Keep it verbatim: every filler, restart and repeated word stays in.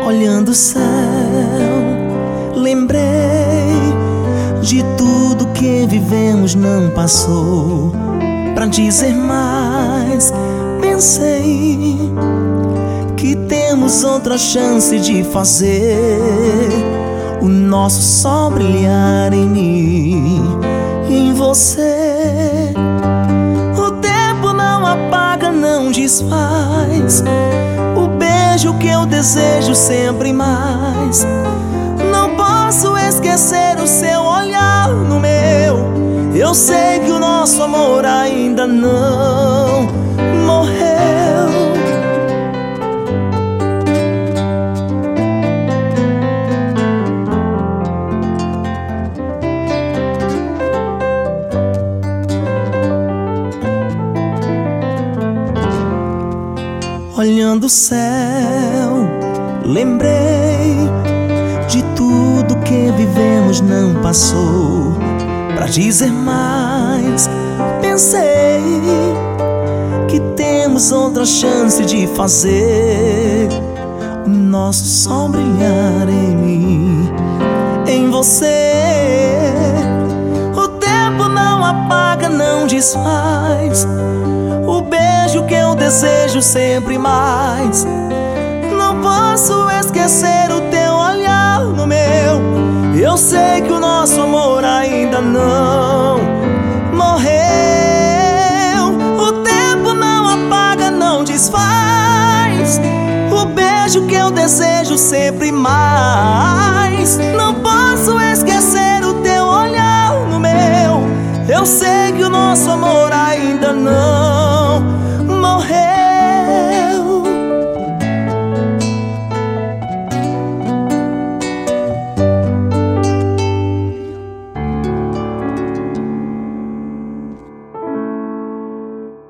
Olhando o céu, lembrei de tudo que vivemos, não passou. Pra dizer mais, pensei que temos outra chance de fazer o nosso sol brilhar em mim e em você. O tempo não apaga, não desfaz o beijo que eu desejo sempre mais. Não posso esquecer o seu olhar no meu. Eu sei que o nosso amor ainda não morreu. Olhando o céu, lembrei de tudo que vivemos, não passou. Pra dizer mais, pensei que temos outra chance de fazer o nosso sol brilhar em mim, em você. O tempo não apaga, não desfaz o beijo que eu desejo sempre mais. Não posso esquecer o teu olhar no meu. Eu sei que o nosso amor ainda não morreu. O tempo não apaga, não desfaz o beijo que eu desejo sempre mais. Não posso